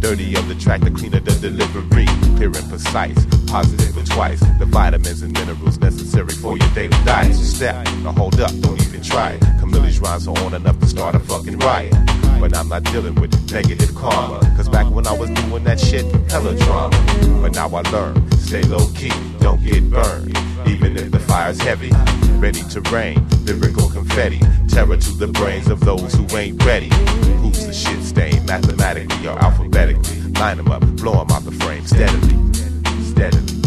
dirty of the track, the cleaner the delivery. Clear and precise, positive and twice. The vitamins and minerals necessary for your daily diet. So step, now hold up, don't even try it. Camille's rhymes are on enough to start a fucking riot. But I'm not dealing with negative karma, cause back when I was doing that shit, hella drama. But now I learn, stay low key, don't get burned. Even if the fire's heavy, ready to rain, lyrical confetti, terror to the brains of those who ain't ready. Who's the shit stain, mathematically or alphabetically? Line them up, blow them out the frame, steadily, steadily.